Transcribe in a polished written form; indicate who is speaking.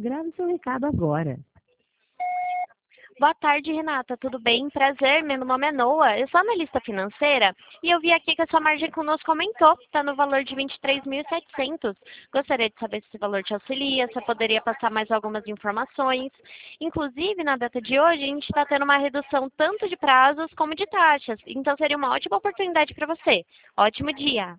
Speaker 1: Grave seu recado agora.
Speaker 2: Boa tarde, Renata. Tudo bem? Prazer, meu nome é Noa. Eu sou analista financeira e eu vi aqui que a sua margem conosco aumentou. Está no valor de 23.700. Gostaria de saber se esse valor te auxilia, se eu poderia passar mais algumas informações. Inclusive, na data de hoje, a gente está tendo uma redução tanto de prazos como de taxas. Então, seria uma ótima oportunidade para você. Ótimo dia!